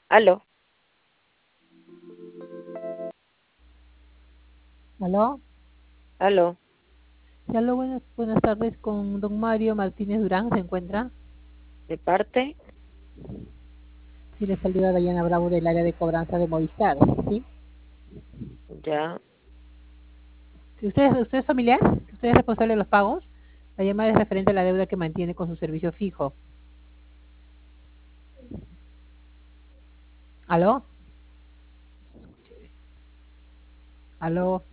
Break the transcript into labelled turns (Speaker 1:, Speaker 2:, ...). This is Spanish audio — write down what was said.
Speaker 1: Aló,
Speaker 2: ¿Aló?
Speaker 1: aló,
Speaker 2: Sí, aló, buenas tardes con don Mario Martínez Durán, ¿se encuentra?
Speaker 1: de parte,
Speaker 2: Sí, le saluda Dayana Bravo del área de cobranza de Movistar, ¿sí?
Speaker 1: ya,
Speaker 2: Si usted es familiar, usted es responsable de los pagos, la llamada es referente a la deuda que mantiene con su servicio fijo. ¿Aló? ¿Aló?